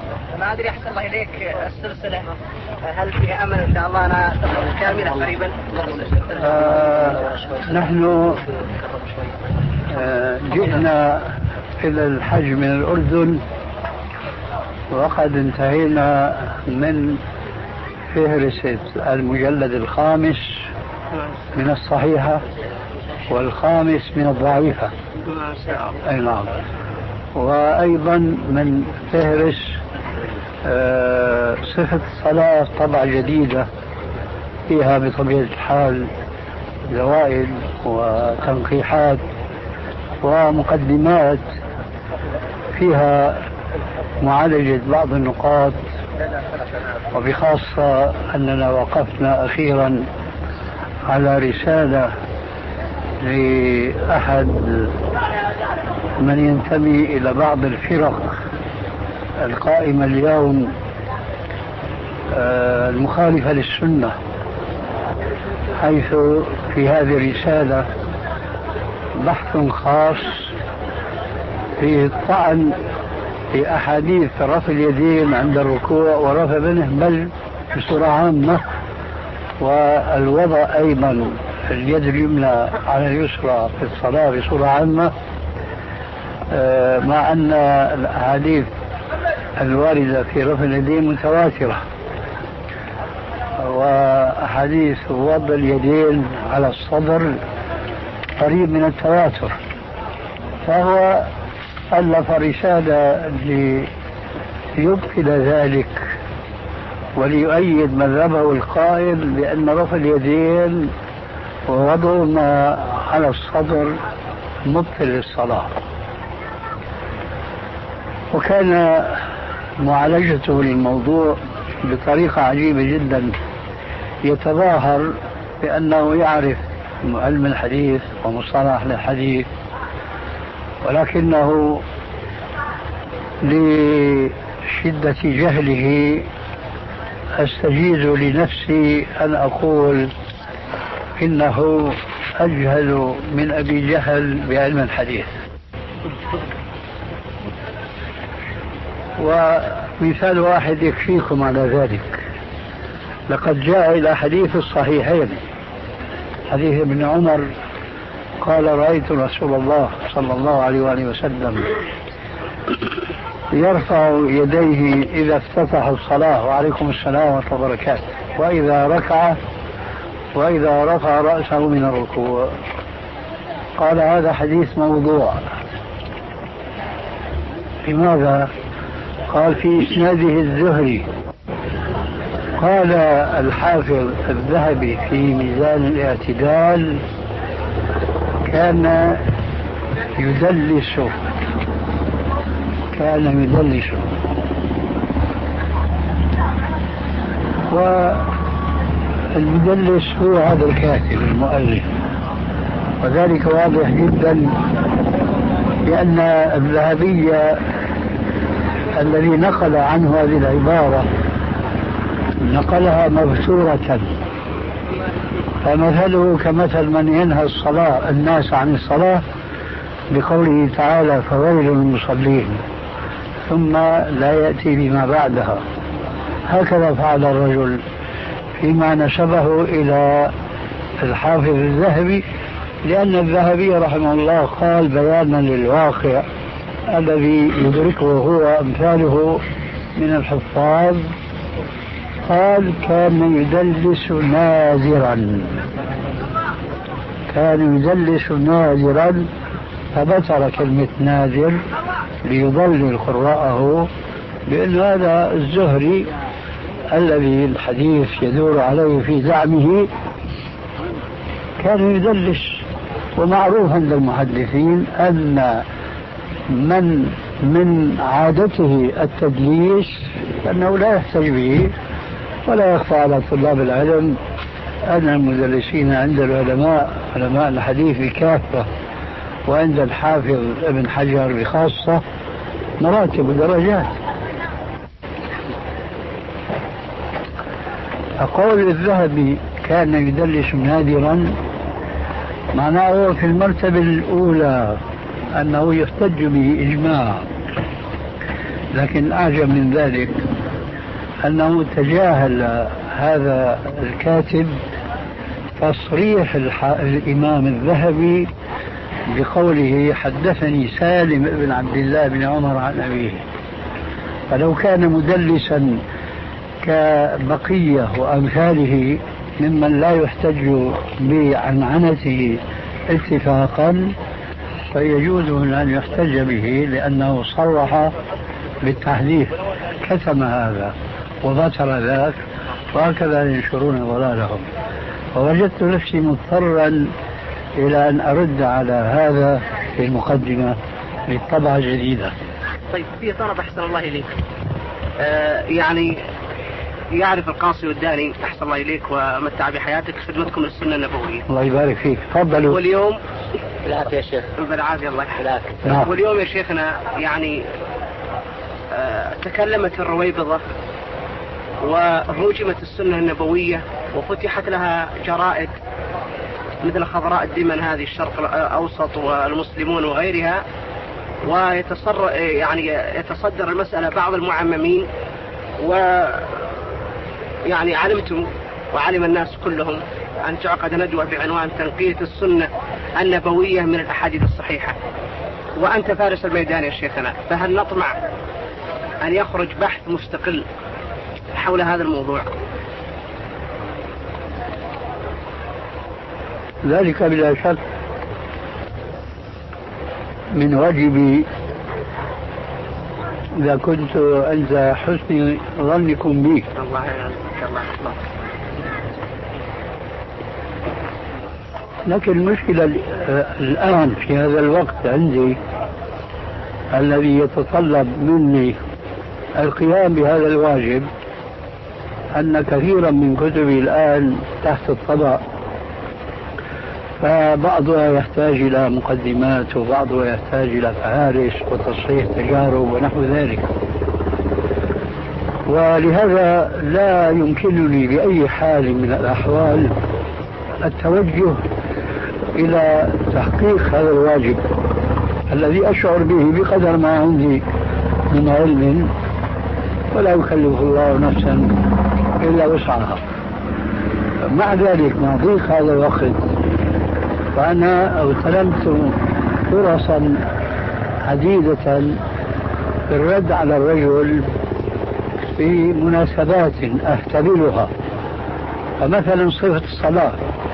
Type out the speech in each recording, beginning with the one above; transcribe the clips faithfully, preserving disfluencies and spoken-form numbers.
ما أدري أحسن الله إليك السلسلة هل فيها أمل إن شاء الله أنا تكون كاملة قريبا؟ آه نحن آه جئنا إلى الحج من الأردن وقد انتهينا من فهرسة المجلد الخامس من الصحيحة والخامس من الضعيفة. أي نعم. وأيضا من فهرس آه صفة الصلاة طبعة جديدة فيها بطبيعة الحال زوائد وتنقيحات ومقدمات فيها معالجة بعض النقاط، وبخاصة أننا وقفنا أخيرا على رسالة لأحد من ينتمي إلى بعض الفرق القائمة اليوم المخالفة للسنة، حيث في هذه الرسالة بحث خاص في الطعن في أحاديث رفع اليدين عند الركوع ورفع منه بل بصورة عامة، والوضع أيضا اليد اليمنى على اليسرى في الصلاة بصورة عامة، مع أن الأحاديث الواردة في رفع اليدين متواترة، وأحاديث وضع اليدين على الصدر قريب من التواتر. فهو ألف رسالة ليبطل ذلك وليؤيد مذهبه القائل بأن رفع اليدين ووضعهما على الصدر مبطل للصلاة. وكان معالجته للموضوع بطريقة عجيبة جدا، يتظاهر بأنه يعرف علم الحديث ومصطلح الحديث، ولكنه لشدة جهله أستجيز لنفسي أن أقول إنه أجهل من أبي جهل بعلم الحديث. ومثال واحد يكفيكم على ذلك، لقد جاء إلى حديث الصحيحين حديث ابن عمر قال رأيت رسول الله صلى الله عليه وآله وسلم يرفع يديه إذا افتتح الصلاة وعليكم السلام ورحمة الله وبركاته، وإذا ركع وإذا رفع رأسه من الركوع. قال هذا حديث موضوع. لماذا؟ قال في إسناده الزهري. قال الحافظ الذهبي في ميزان الاعتدال كان يدلس كان يدلس والمدلس هو هذا الكاتب المؤلف، وذلك واضح جدا لأن الذهبي الذي نقل عنه هذه العبارة نقلها مبثورة، فمثله كمثل من ينهى الصلاة الناس عن الصلاة بقوله تعالى فويل للمصلين ثم لا يأتي بما بعدها. هكذا فعل الرجل فيما نسبه إلى الحافظ الذهبي، لأن الذهبي رحمه الله قال بيانا للواقع الذي يدركه هو أمثاله من الحفاظ، قال كان يدلس نادرا كان يدلس نادرا فبتر كلمة نادر ليضلل قراءه بأن هذا الزهري الذي الحديث يدور عليه في زعمه كان يدلس. ومعروف عند المحدثين أن من من عادته التدليس أنه لا يحتج به، ولا يخفى على طلاب العلم أن المدلسين عند العلماء علماء الحديث بكافة وعند الحافظ ابن حجر بخاصة مراتب ودرجات. أقول الذهبي كان يدلس نادرا معناه في المرتبة الأولى أنه يحتج به إجماع، لكن أعجب من ذلك أنه تجاهل هذا الكاتب تصريح الإمام الذهبي بقوله حدثني سالم بن عبد الله بن عمر عن أبيه. فلو كان مدلسا كبقية وأمثاله ممن لا يحتج بعنعنته اتفاقا فيجوز أن يحتج به لأنه صرح بالتحديث، كتم هذا وبتر ذاك، وهكذا ينشرون ضلالهم. ووجدت نفسي مضطرا إلى أن أرد على هذا في المقدمة للطبعة الجديدة. طيب في طلب أحسن الله إليك، آه يعني يعرف القاصي والداني أحسن الله إليك ومتع بحياتك خدمتكم للسنة النبوية. الله يبارك فيك، تفضلوا. واليوم بالعافية يا شيخ. بالعافية الله يحفظك. نعم. واليوم يا شيخنا يعني آه تكلمت الرويبضة وهوجمت السنة النبوية وفتحت لها جرائد مثل خضراء الدمن هذه الشرق الأوسط والمسلمون وغيرها، ويتصر يعني يتصدر المسألة بعض المعممين، ويعني علمتم وعلم الناس كلهم أن تعقد ندوة بعنوان تنقية السنة النبوية من الأحاديث الصحيحة، وأنت فارس الميدان يا شيخنا، فهل نطمع أن يخرج بحث مستقل حول هذا الموضوع؟ ذلك بلا شك من واجبي إذا كنت عند حسن ظنكم بي. الله يعلمك الله يحفظك. لكن المشكلة الآن في هذا الوقت عندي الذي يتطلب مني القيام بهذا الواجب أن كثيرا من كتبي الآن تحت الطبع، فبعضها يحتاج إلى مقدمات وبعضها يحتاج إلى فهارس وتصحيح تجارب ونحو ذلك، ولهذا لا يمكنني بأي حال من الأحوال التوجه إلى تحقيق هذا الواجب الذي أشعر به بقدر ما عندي من علم، ولا يكلف الله نفسا إلا وسعها. مع ذلك مع ضيق هذا الوقت فأنا اغتنمت فرصا عديدة في الرد على الرجل في مناسبات أهتبلها، فمثلا صفة الصلاة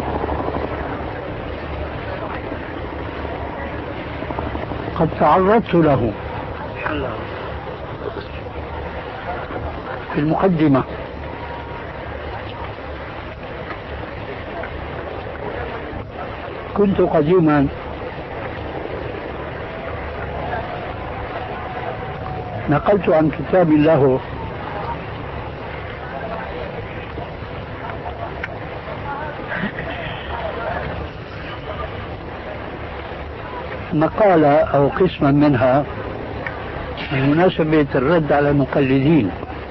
قد تعرضت له في المقدمة، كنت قديما نقلت عن كتاب له مقالة أو قسما منها بمناسبة الرد على المقلدين.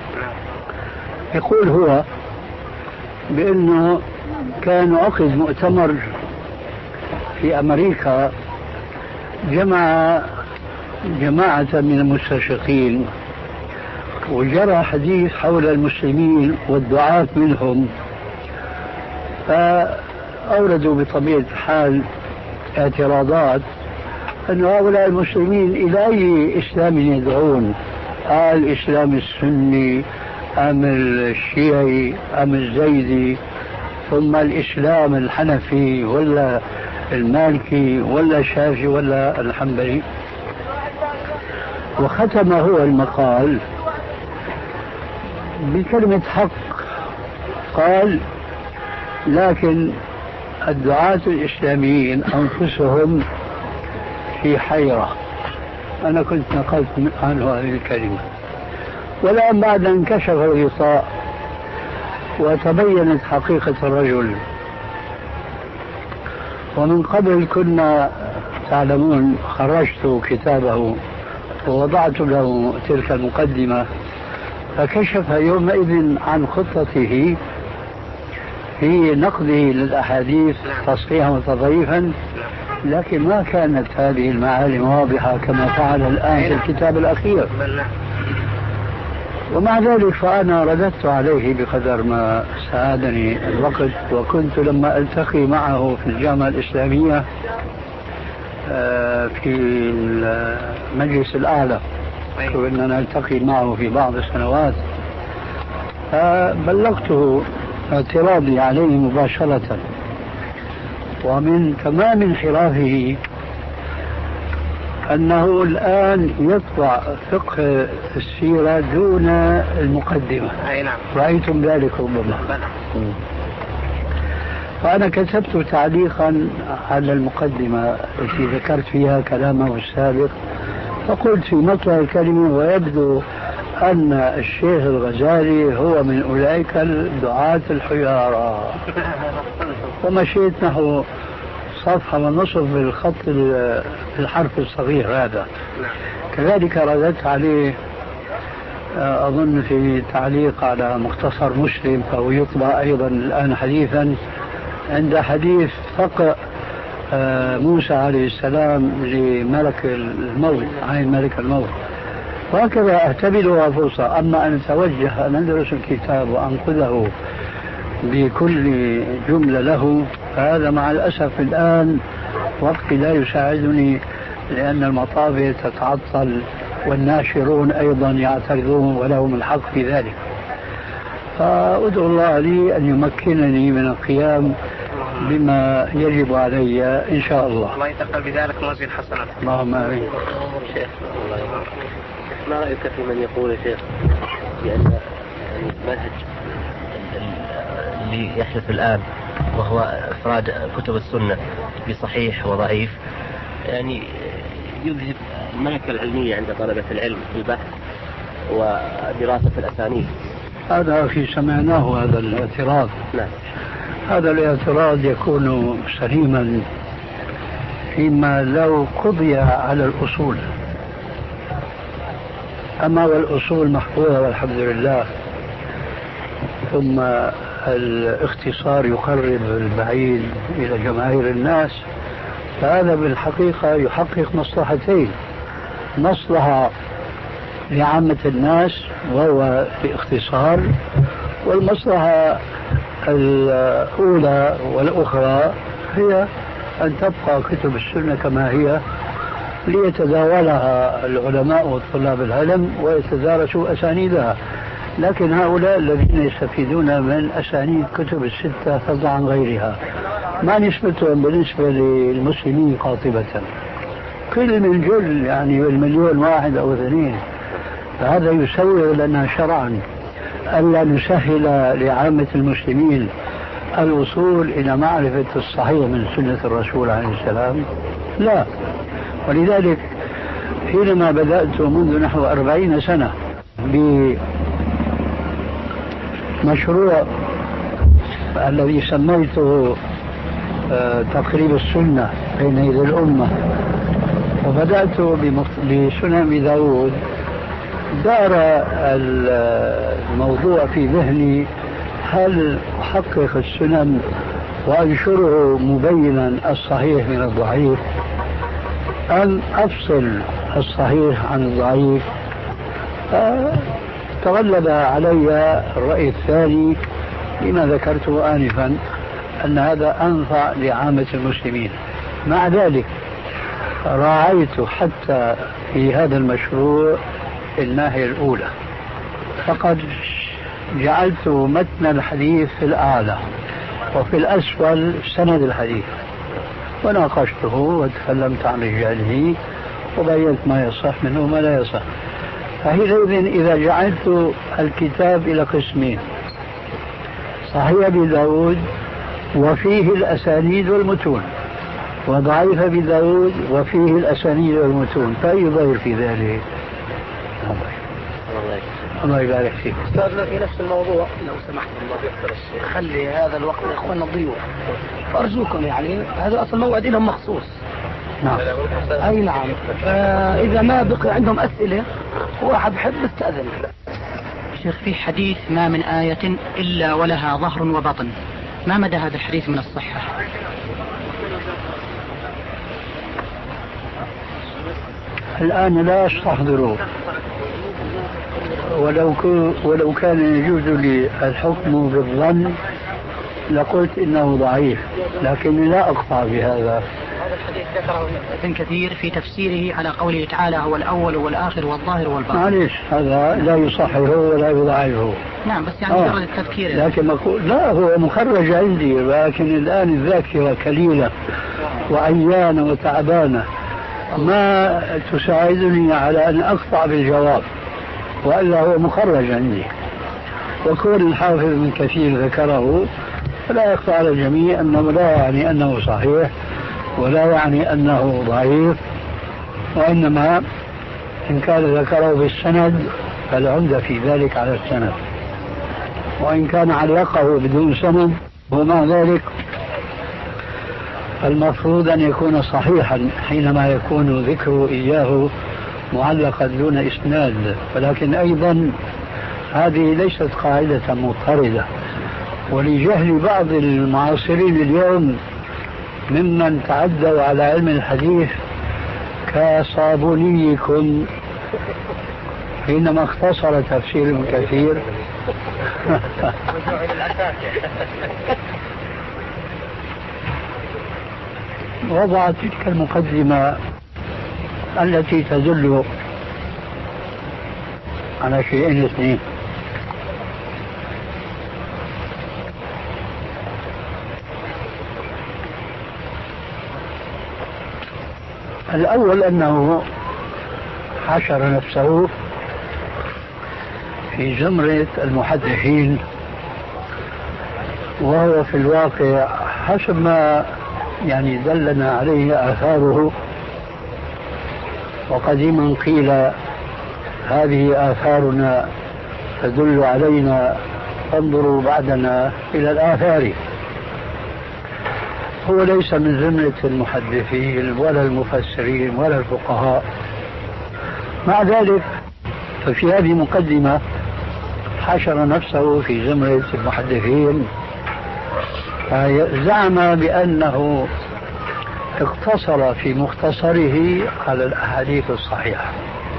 يقول هو بأنه كان عقد مؤتمر في أمريكا جمع جماعة من المستشرقين، وجرى حديث حول المسلمين والدعاة منهم، فأوردوا بطبيعة الحال اعتراضات أن هؤلاء المسلمين إلى أي إسلام يدعون، الإسلام السني أم الشيعي أم الزيدي، ثم الإسلام الحنفي ولا المالكي ولا الشافعي ولا الحنبلي. وختم هو المقال بكلمة حق، قال لكن الدعاة الإسلاميين أنفسهم في حيرة. أنا كنت نقلت عنه هذه الكلمة، والآن بعد أن انكشف الغطاء وتبينت حقيقة الرجل، ومن قبل كنا تعلمون خرجت كتابه ووضعت له تلك المقدمة، فكشف يومئذ عن خطته في نقده للأحاديث تصحيحا وتضعيفا، لكن ما كانت هذه المعالم واضحة كما فعل الآن في الكتاب الأخير. ومع ذلك فأنا رددت عليه بقدر ما ساعدني الوقت، وكنت لما ألتقي معه في الجامعة الإسلامية في المجلس الأعلى كنا نلتقي معه في بعض السنوات، فبلغته اعتراضي عليه مباشرة. ومن تمام انحرافه أنه الآن يطبع فقه السيرة دون المقدمة. أي نعم. رأيتم ذلك ربما. فأنا كتبت تعليقا على المقدمة التي ذكرت فيها كلامه السابق، فقلت في مطلع الكلمة: ويبدو أن الشيخ الغزالي هو من أولئك الدعاة الحيارى. ومشيت نحو صفحة ونصف بالخط بالحرف الصغير هذا. كذلك رددت عليه أظن في تعليق على مختصر مسلم، فهو يطبع أيضا الآن حديثا عند حديث فقه موسى عليه السلام لملك الموت، عين ملك الموت. وهكذا أعتبرها فرصة. أما أن أتوجه أن أدرس الكتاب وأنقذه بكل جملة له، فهذا مع الأسف الآن وقتي لا يساعدني، لأن المطابع تتعطل والناشرون أيضا يعترضون ولهم الحق في ذلك. فأدعو الله لي أن يمكنني من القيام بما يجب علي إن شاء الله. الله يتقبل بذلك موازين حسنات. اللهم آمين. شيخ ما رأيك في من يقول يا شيخ بأن المنهج اللي يحدث الآن وهو إفراد كتب السنة بصحيح وضعيف يعني يذهب الملكة العلمية عند طلبة العلم في البحث ودراسة الأسانيد؟ هذا في سمعناه هذا الاعتراض. نعم. هذا الاعتراض يكون سليما فيما لو قضي على الأصول، أما والأصول محفوظة والحمد لله، ثم الاختصار يقرب البعيد إلى جماهير الناس، فهذا بالحقيقة يحقق مصلحتين: مصلحة لعامة الناس وهو باختصار، والمصلحة الأولى والأخرى هي أن تبقى كتب السنة كما هي ليتداولها العلماء وطلاب العلم ويتدارسوا أسانيدها. لكن هؤلاء الذين يستفيدون من أسانيد كتب الستة فضلا عن غيرها ما نسبتهم بالنسبة للمسلمين قاطبة؟ كل من جل يعني المليون واحد أو اثنين. فهذا يسوغ لنا شرعا ألا نسهل لعامة المسلمين الوصول إلى معرفة الصحيح من سنة الرسول عليه السلام؟ لا. ولذلك حينما بدأت منذ نحو أربعين سنة بمشروع الذي سميته تقريب السنة بين يدي الأمة، وبدأت بسنن أبي داود، دار الموضوع في ذهني: هل أحقق السنن وأنشره مبينا الصحيح من الضعيف، أم أفصل الصحيح عن الضعيف؟ تغلب علي الرأي الثاني لما ذكرته آنفا، أن هذا أنفع لعامة المسلمين. مع ذلك راعيت حتى في هذا المشروع الناحية الأولى، فقد جعلت متن الحديث في الأعلى وفي الأسفل سند الحديث، وناقشته وتكلمت عن رجاله وبينت ما يصح منه وما لا يصح. فحينئذ إذا جعلت الكتاب إلى قسمين: صحيح أبي داود وفيه الأسانيد والمتون، وضعيف أبي داود وفيه الأسانيد والمتون، فأي ضير في ذلك؟ الله يبارك فيك. أستاذنا في نفس الموضوع لو سمحت الله خلي هذا الوقت يا إخواننا الضيوف، أرجوكم يعني هذا أصل موعد لهم مخصوص. نعم. أي نعم. آه إذا ما بقي عندهم أسئلة واحد بحب استأذن. شيخ، في حديث: ما من آية إلا ولها ظهر وبطن، ما مدى هذا الحديث من الصحة؟ الآن لا أستحضره ولو, ولو كان يجوز لي الحكم بالظن لقلت إنه ضعيف، لكني لا أقطع بهذا. هذا الحديث ذكره ابن كثير في تفسيره على قوله تعالى هو الأول والآخر والظاهر والباطن. معليش هذا لا يصححه ولا يضعفه. نعم بس يعني مجرد آه. التذكير. لكن أقول لا، هو مخرج عندي، لكن الآن الذاكرة كليلة وعيانة وتعبانة ما تساعدني على أن أقطع بالجواب، وإلا هو مخرج عندي. وكون الحافظ من كثير ذكره فلا يخفى على الجميع أنه لا يعني أنه صحيح ولا يعني أنه ضعيف، وإنما إن كان ذكره بالسند فالعمدة في ذلك على السند، وإن كان علقه بدون سند ومع ذلك المفروض أن يكون صحيحا حينما يكون ذكره إياه معلقا دون إسناد. ولكن أيضا هذه ليست قاعدة مضطردة، ولجهل بعض المعاصرين اليوم ممن تعدوا على علم الحديث كصابونيكم حينما اختصر تفسير ابن كثير وضع تلك المقدمة التي تدل على شيئين اثنين: الأول أنه حشر نفسه في زمرة المحدثين، وهو في الواقع حسب ما يعني دلنا عليه آثاره. وقديما قيل هذه آثارنا تدل علينا، فانظروا بعدنا إلى الآثار. هو ليس من زمرة المحدثين ولا المفسرين ولا الفقهاء. مع ذلك ففي هذه مقدمة حشر نفسه في زمرة المحدثين، زعم بأنه اقتصر في مختصره على الأحاديث الصحيحة.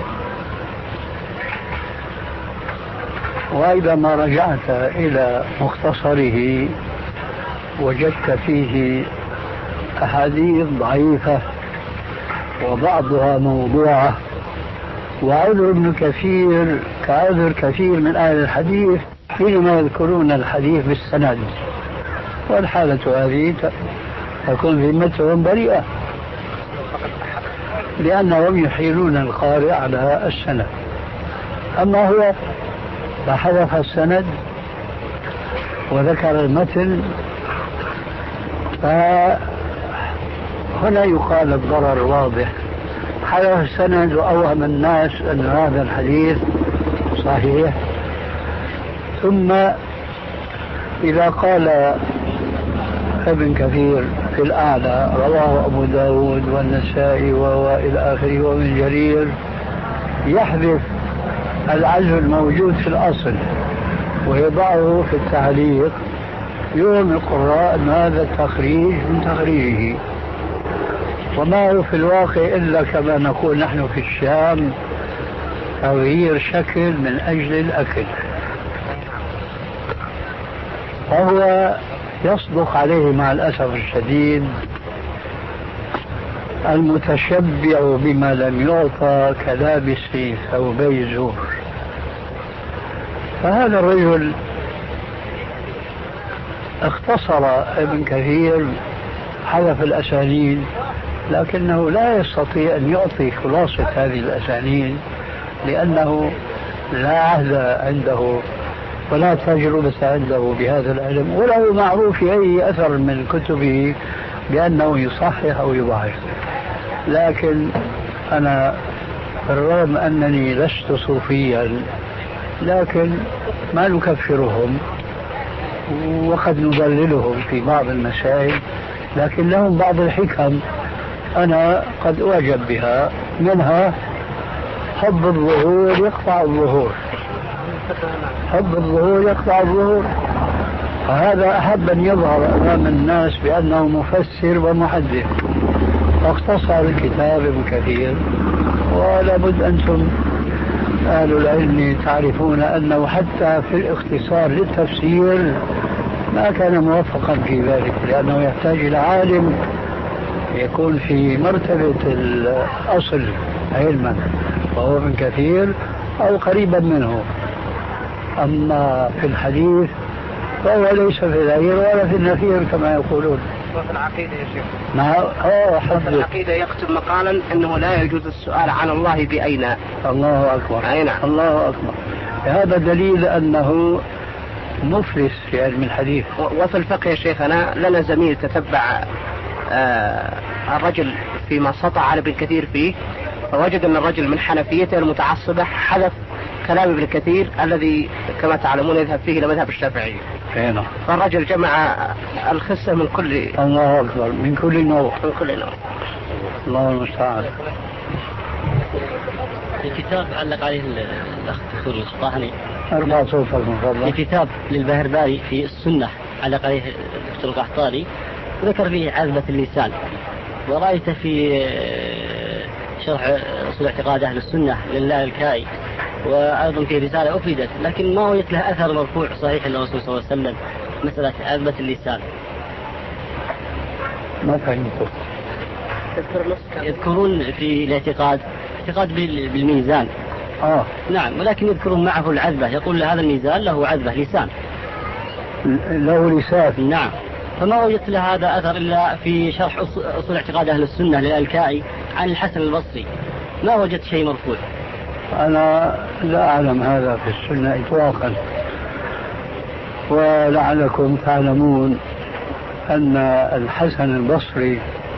وإذا ما رجعت إلى مختصره وجدت فيه أحاديث ضعيفة وبعضها موضوعة، وعذر ابن كثير كعذر كثير من أهل الحديث حينما يذكرون الحديث بالسند، والحالة هذه تكون ذمتهم بريئة لأنهم يحيلون القارئ على السند. أما هو فحذف السند وذكر المتن، فهنا يقال الضرر واضح. حذف السند وأوهم الناس أن هذا الحديث صحيح، ثم إذا قال ابن كثير في الأعلى رواه أبو داود والنسائي وإلى آخره ومن جرير، يحذف العزو الموجود في الأصل ويضعه في التعليق، يوم القراء أن هذا التخريج من تخريجه، وما هو في الواقع إلا كما نقول نحن في الشام تغيير شكل من أجل الأكل. وهو يصدق عليه مع الأسف الشديد المتشبع بما لم يعطى كلابس في ثوبي زور. فهذا الرجل اختصر ابن كثير، حذف الأسانيد، لكنه لا يستطيع أن يعطي خلاصة هذه الأسانيد لأنه لا عهد عنده ولا تجربة عنده بهذا العلم، وله معروف في أي أثر من كتبه بأنه يصحح أو يضعف. لكن أنا بالرغم أنني لست صوفيا لكن ما نكفرهم وقد نضللهم في بعض المسائل، لكن لهم بعض الحكم أنا قد أعجب بها، منها حب الظهور يقطع الظهور، حب الظهور يقطع الظهور. فهذا أحب أن يظهر أمام الناس بأنه مفسر ومحدث، فاختصر الكتاب ابن كثير، ولا بد أنتم أهل العلم تعرفون أنه حتى في الاختصار للتفسير ما كان موفقا في ذلك، لأنه يحتاج إلى عالم يكون في مرتبة الأصل علما وهو ابن كثير أو قريبا منه. أما في الحديث فهو ليس في العير ولا في النفير كما يقولون. وفي العقيدة يا شيخ نعم. في العقيدة يكتب مقالا أنه لا يجوز السؤال عن الله بأين. الله أكبر. أين. الله أكبر. هذا دليل أنه مفلس في علم الحديث. وفي الفقه يا شيخنا لنا زميل تتبع آه الرجل فيما سطع على ابن كثير فيه، فوجد أن الرجل من حنفيته المتعصبة حذف كلام ابن كثير الذي كما تعلمون يذهب فيه إلى مذهب الشافعي. هنا. فالرجل جمع الخسة من كل. الله أكبر. من كل نوع. من كل نوع. الله المستعان. في كتاب علق عليه الأخ الدكتور القحطاني. أربع صوفة المفضلة. في كتاب للبهرباري في السنة علق عليه الدكتور القحطاني وذكر فيه عذبة اللسان، ورأيته في شرح أصول اعتقاد أهل السنة للالكائي، وأيضا في رسالة أفيدت لكن ما وجدت له أثر مرفوع صحيح للرسول صلى الله عليه وسلم مسألة عذبة اللسان. ما فهمت. يذكرون في الاعتقاد اعتقاد بالميزان. آه. نعم، ولكن يذكرون معه العذبة، يقول هذا الميزان له عذبة لسان. له لسان. نعم. فما وجدت له هذا أثر إلا في شرح أصول اعتقاد أهل السنة للالكائي عن الحسن البصري، ما وجدت شيء مرفوع. أنا لا أعلم هذا في السنة إطلاقا، ولعلكم تعلمون أن الحسن البصري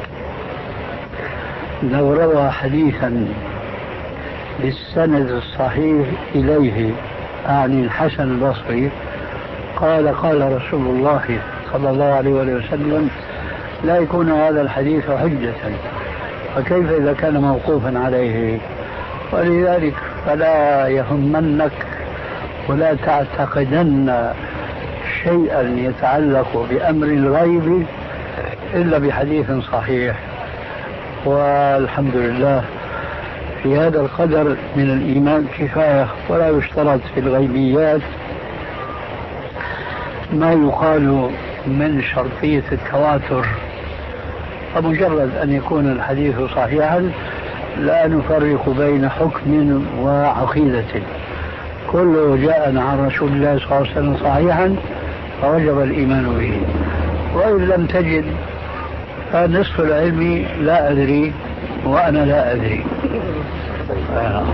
لو روى حديثا بالسند الصحيح إليه أعني الحسن البصري قال قال رسول الله صلى الله عليه وسلم لا يكون هذا الحديث حجة، فكيف إذا كان موقوفا عليه؟ ولذلك فلا يهمنك ولا تعتقدن شيئا يتعلق بأمر الغيب إلا بحديث صحيح. والحمد لله في هذا القدر من الإيمان كفاية، ولا يشترط في الغيبيات ما يقال من شرطية التواتر، فمجرد أن يكون الحديث صحيحا لا نفرق بين حكم وعقيدة، كله جاءنا عن رسول الله صلى الله عليه وسلم صحيحا فوجب الإيمان به. وإن لم تجد فنصف العلم لا أدري وأنا لا أدري. آه.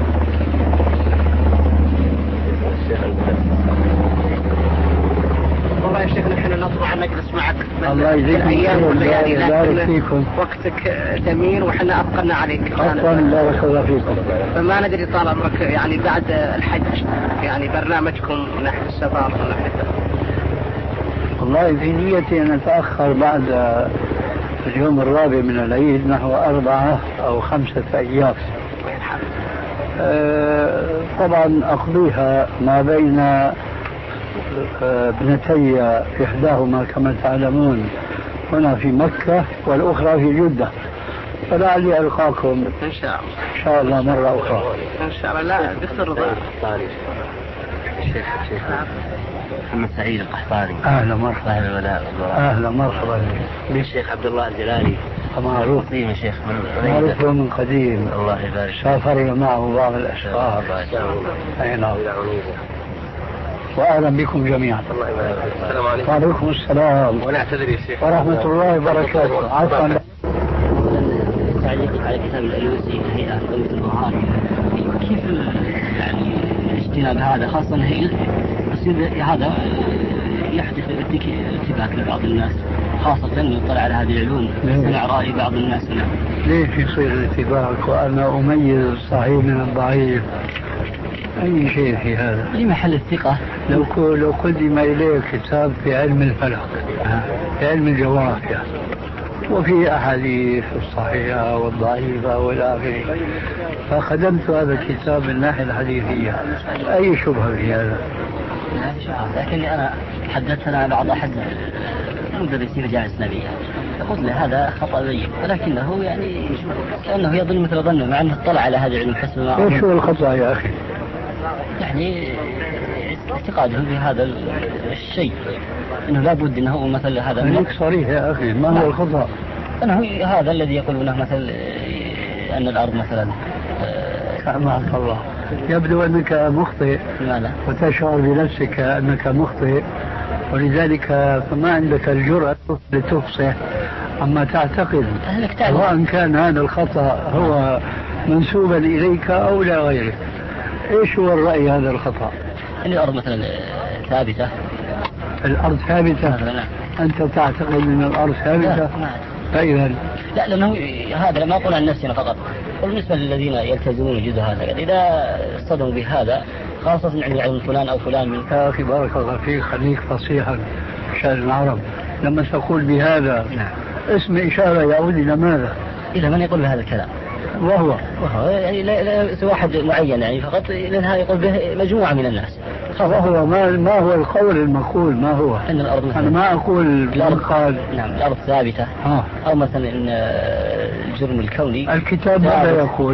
والله يا شيخ نحن نطمع أن نجلس معك الله يجزيكم الأيام والليالي، لكن وقتك ثمين وحنا أفقنا عليك. عفوا بارك الله فيكم. فما ندري طال عمرك يعني بعد الحج يعني برنامجكم من ناحية السفر ومن ناحية. والله في نيتي أن أتأخر بعد اليوم الرابع من العيد نحو أربعة أو خمسة أيام. أه طبعا أقضيها ما بين ابنتي إحداهما كما تعلمون هنا في مكة والأخرى في جدة، فلعلي ألقاكم إن شاء الله إن شاء الله مرة أخرى إن شاء الله. لا بسر الشيخ الشيخ محمد سعيد القحطاني. أهلا مرحبا. أهلا ولا أهلا مرحبا بالشيخ عبد الله الجلالي. معروف قديم شيخ من معروف من قديم. الله يبارك. سافرنا معه بعض الأشخاص. أي نعم. وأهلا بكم جميعا. الله يبارك. السلام عليكم. وعليكم السلام ونعتذر يا شيخ ورحمة الله وبركاته. عفوا. تعليق على كتاب الألوسي هيئة قوة المعارف، كيف يعني اجتناب هذا خاصة هي يصير هذا يحدث ارتباك لبعض الناس، خاصة يطلع على هذه العلوم سمع رأي بعض الناس منها. ليش يصير ارتباك وأنا أميز الصحيح من الضعيف؟ أي شيء في هذا؟ لمحل الثقة. لو لو قدم إليه كتاب في علم الفلك في علم الجغرافيا وفي أحاديث الصحيحة والضعيفة والى آخره، فخدمت هذا الكتاب من الناحية الحديثية، أي شبهة في هذا؟ لكني أنا حدثنا بعض أحد مدرسين الجامعة الإسلامية قلت له هذا خطأ بين، ولكنه يعني كأنه يظن مثل ظنه مع أنه اطلع على هذا العلم حسب ما ايش هو الخطأ يا أخي؟ يعني اعتقاده بهذا الشيء أنه لا بد أنه مثل هذا. خليك صريح يا أخي، ما هو الخطأ؟ أنه هذا الذي يقولونه مثل أن الأرض مثلا. سامحك الله، يبدو أنك مخطئ وتشعر بنفسك أنك مخطئ، ولذلك فما عندك الجرأة لتفصح عما تعتقد، سواء كان هذا الخطأ هو منسوبا إليك أو لا غيرك. إيش هو الرأي هذا الخطأ؟ أن الأرض مثلا ثابتة. الأرض ثابتة؟ أنت تعتقد أن الأرض ثابتة؟ فإذا لا، لأنه هذا ما أقول عن نفسي أنا فقط، بالنسبة للذين يلتزمون وجود هذا، إذا صدموا بهذا خاصة عند علم فلان أو فلان من. يا أخي بارك الله فيك، خليك فصيحا شأن العرب. لما تقول بهذا نعم. اسم إشارة يعود إلى ماذا؟ إلى من يقول بهذا الكلام، وهو وهو يعني لا ليس واحد معين يعني فقط، لأنها يقول به مجموعة من الناس. وهو ما, ما هو القول المقول؟ ما هو؟ أن الأرض مثلا، أنا ما أقول الأرض قال نعم الأرض ثابتة. ها. أو مثلا أن الجرم الكوني. الكتاب ماذا يقول؟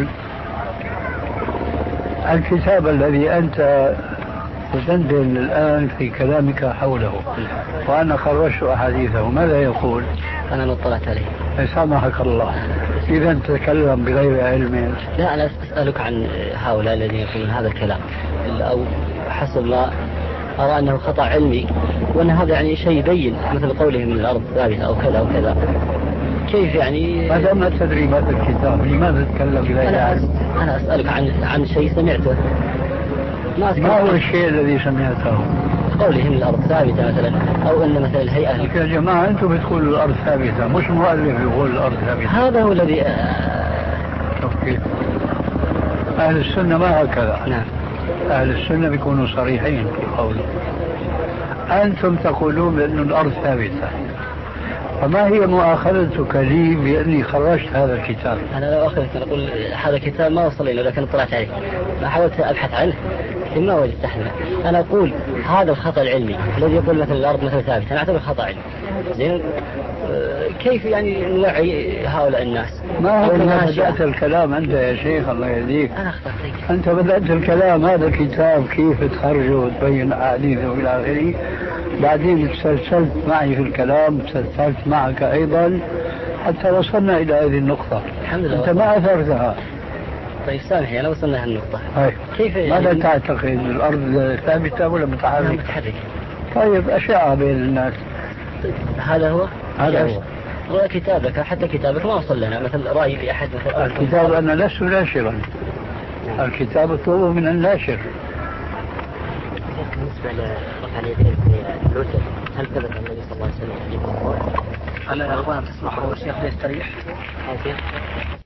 الكتاب الذي أنت تدندن الآن في كلامك حوله وأنا خرجت أحاديثه ماذا يقول؟ أنا ما اطلعت عليه. سامحك الله، إذا تتكلم بغير علم. لا، أنا أسألك عن هؤلاء الذين يقولون هذا الكلام، أو حسب ما أرى أنه خطأ علمي، وأن هذا يعني شيء يبين مثل قولهم من الأرض ثابتة أو كذا أو كذا. كيف يعني؟ ما دام تدري ما في الكتاب لماذا تتكلم بغير علم؟ أنا أسألك عن عن شيء سمعته. ما, ما هو الشيء الذي سمعته؟ قولهم الأرض ثابتة مثلا، أو أن مثلا الهيئة. يا جماعة أنتم بتقولوا الأرض ثابتة، مش مؤلف يقول الأرض ثابتة. هذا هو الذي أوكي. أهل السنة ما هكذا. نعم. أهل السنة بيكونوا صريحين في قوله. أنتم تقولون بأن الأرض ثابتة، فما هي مؤاخذتك لي بأني خرجت هذا الكتاب؟ أنا لا أخذك، أنا أقول هذا الكتاب ما وصل إلي لكن اطلعت عليه، ما حاولت أبحث عنه لكن ما وجدت عنه. أنا أقول هذا الخطأ العلمي الذي يقول مثل الأرض مثل ثابتة، أنا أعتبر خطأ علمي. زين، كيف يعني نوعي هؤلاء الناس؟ ما هو ما بدأت الكلام أنت يا شيخ الله يهديك. أنا أخطأت. أنت بدأت الكلام هذا الكتاب كيف تخرجه وتبين أحاديثه إلى آخره، بعدين تسلسلت معي في الكلام، تسلسلت معك أيضا حتى وصلنا إلى هذه النقطة. الحمد لله. أنت ما أثرتها. طيب سامحني، أنا وصلنا هالنقطة. هاي. كيف يعني؟ ماذا تعتقد؟ الأرض ثابتة ولا متحركة؟ متحركة. طيب أشعة بين الناس. هذا هو. هذا هو. وكتابك حتى كتابك ما وصل لنا مثل رأي لأحد مثل. الكتاب أنا لست ناشرا. الكتاب طلب من الناشر. بالنسبة لرفع اليدين في الوتر، هل ثبت عن النبي صلى الله عليه وسلم؟ هل الأخوان تسمحوا الشيخ يستريح؟